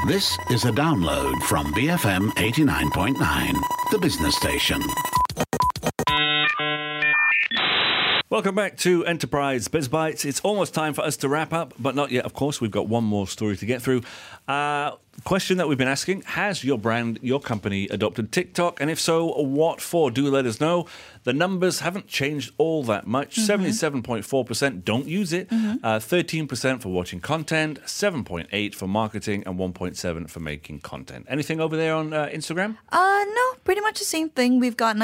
This is a download from BFM 89.9, the business station. Welcome back to Enterprise Biz Bites. It's almost time for us to wrap up, but not yet, of course. We've got one more story to get through. Question that we've been asking, has your brand, your company adopted TikTok? And if so, what for? Do let us know. The numbers haven't changed all that much. 77.4% don't use it, 13% for watching content, 7.8% for marketing, and 1.7% for making content. Anything over there on Instagram? No, pretty much the same thing. We've got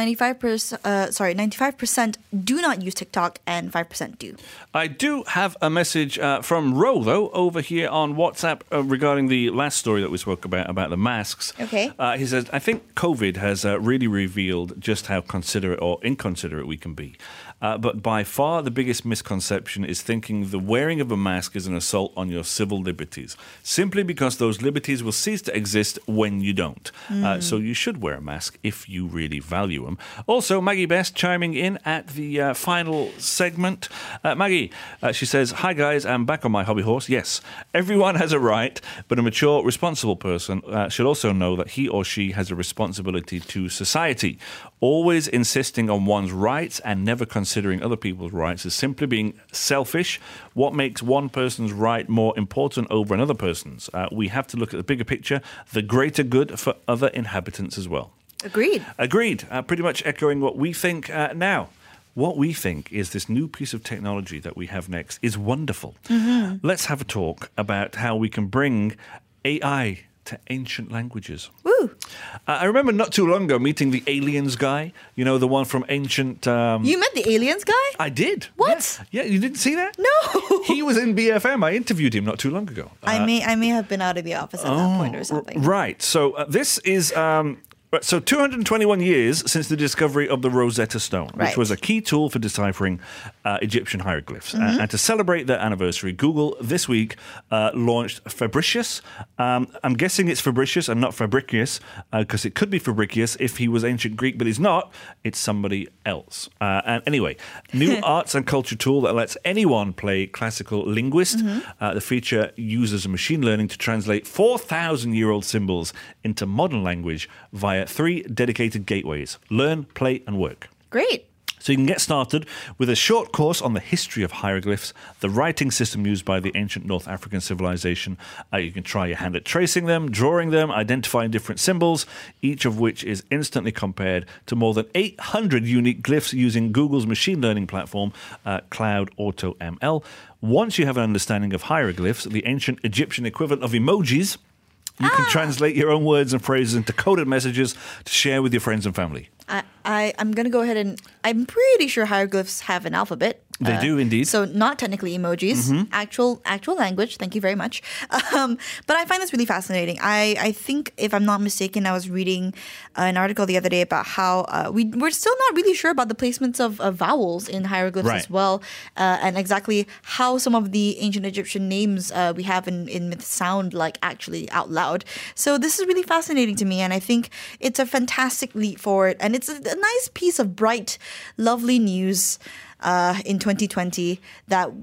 95% do not use TikTok and 5% do. I do have a message from Ro, though, over here on WhatsApp regarding the last story that we spoke about the masks. Okay. He says, I think COVID has really revealed just how considerate or inconsiderate we can be. But by far the biggest misconception is thinking the wearing of a mask is an assault on your civil liberties, simply because those liberties will cease to exist when you don't. So you should wear a mask if you really value them. Also, Maggie Best chiming in at the final segment. Maggie, she says, hi guys, I'm back on my hobby horse. Yes, everyone has a right, but a mature, responsible person should also know that he or she has a responsibility to society. Always insisting on one's rights and never considering other people's rights is simply being selfish. What makes one person's right more important over another person's? We have to look at the bigger picture, the greater good for other inhabitants as well. Agreed. Pretty much echoing what we think now. What we think is this new piece of technology that we have next is wonderful. Let's have a talk about how we can bring AI to ancient languages. Woo! I remember not too long ago meeting the aliens guy, you know, the one from ancient... You met the aliens guy? I did. What? Yeah, you didn't see that? No! He was in BFM. I interviewed him not too long ago. I may have been out of the office at that point or something. Right. So this is... So 221 years since the discovery of the Rosetta Stone, which was a key tool for deciphering Egyptian hieroglyphs. And to celebrate that anniversary, Google this week launched Fabricius. I'm guessing it's Fabricius and not Fabricius, because it could be Fabricius if he was ancient Greek, but he's not. It's somebody else. And anyway, new arts and culture tool that lets anyone play classical linguist. The feature uses machine learning to translate 4,000-year-old symbols into modern language via 3 dedicated gateways: learn, play, and work. Great. So you can get started with a short course on the history of hieroglyphs, the writing system used by the ancient North African civilization. You can try your hand at tracing them, drawing them, identifying different symbols, each of which is instantly compared to more than 800 unique glyphs using Google's machine learning platform, Cloud Auto ML. Once you have an understanding of hieroglyphs, the ancient Egyptian equivalent of emojis, you can translate your own words and phrases into coded messages to share with your friends and family. I'm going to go ahead and... I'm pretty sure hieroglyphs have an alphabet. They do indeed. So not technically emojis, actual language. Thank you very much. But I find this really fascinating. I think, if I'm not mistaken, I was reading an article the other day about how we're still not really sure about the placements of vowels in hieroglyphs as well, and exactly how some of the ancient Egyptian names we have in myths sound like actually out loud. So this is really fascinating to me, and I think it's a fantastic leap forward, and it's a nice piece of bright, lovely news in 2020 that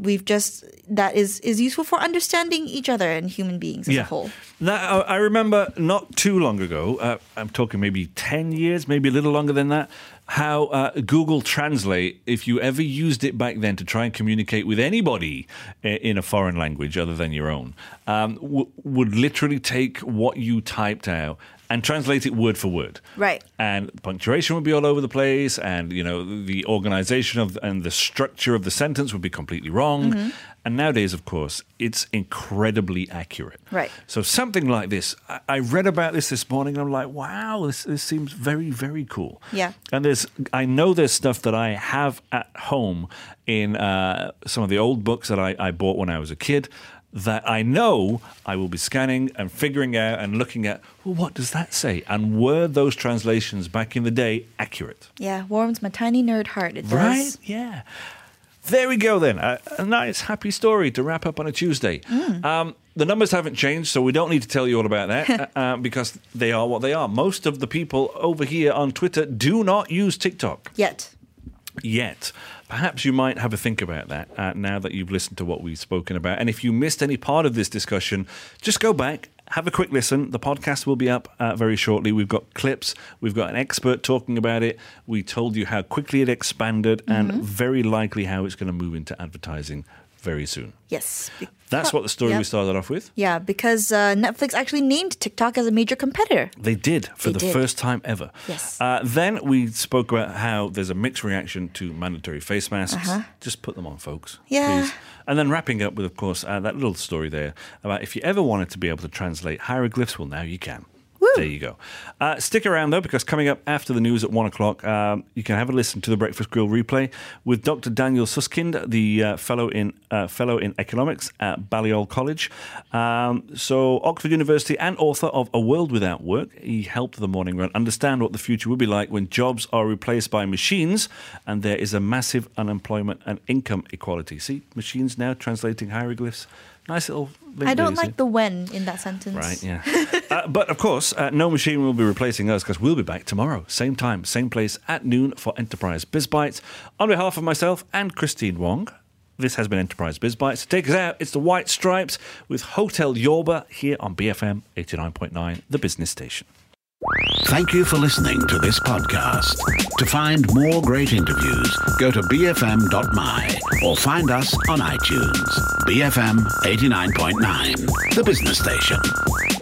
is useful for understanding each other and human beings as a whole. Now, I remember not too long ago, I'm talking maybe 10 years, maybe a little longer than that, how Google Translate, if you ever used it back then to try and communicate with anybody in a foreign language other than your own, would literally take what you typed out and translate it word for word. Right. And punctuation would be all over the place, and the organization and the structure of the sentence would be completely wrong. And nowadays, of course, it's incredibly accurate. Right. So something like this, I read about this morning, and I'm like, wow, this seems very, very cool. Yeah. And I know there's stuff that I have at home in some of the old books that I bought when I was a kid, that I know I will be scanning and figuring out and looking at, well, what does that say? And were those translations back in the day accurate? Yeah, warms my tiny nerd heart. It does. Right? Yeah. There we go then. A nice, happy story to wrap up on a Tuesday. The numbers haven't changed, so we don't need to tell you all about that because they are what they are. Most of the people over here on Twitter do not use TikTok. Yet. Perhaps you might have a think about that now that you've listened to what we've spoken about. And if you missed any part of this discussion, just go back have a quick listen. The podcast will be up very shortly. We've got clips. We've got an expert talking about it. We told you how quickly it expanded and very likely how it's going to move into advertising very soon. Yes. That's what the story we started off with. Yeah, because Netflix actually named TikTok as a major competitor. They did for the first time ever. Yes. Then we spoke about how there's a mixed reaction to mandatory face masks. Just put them on, folks. Yeah. Please. And then wrapping up with, of course, that little story there about if you ever wanted to be able to translate hieroglyphs, well, now you can. Woo. There you go. Stick around, though, because coming up after the news at 1 o'clock, you can have a listen to the Breakfast Grill replay with Dr. Daniel Suskind, the fellow in economics at Balliol College. So Oxford University and author of A World Without Work. He helped the Morning Run understand what the future will be like when jobs are replaced by machines and there is a massive unemployment and income equality. See, machines now translating hieroglyphs. Nice little link. I don't like the when in that sentence. Right, yeah. But, of course, no machine will be replacing us because we'll be back tomorrow. Same time, same place at noon for Enterprise Biz Bites. On behalf of myself and Christine Wong, this has been Enterprise Biz Bites. To take us out, it's the White Stripes with Hotel Yorba here on BFM 89.9, the business station. Thank you for listening to this podcast. To find more great interviews, go to bfm.my or find us on iTunes. BFM 89.9, the business station.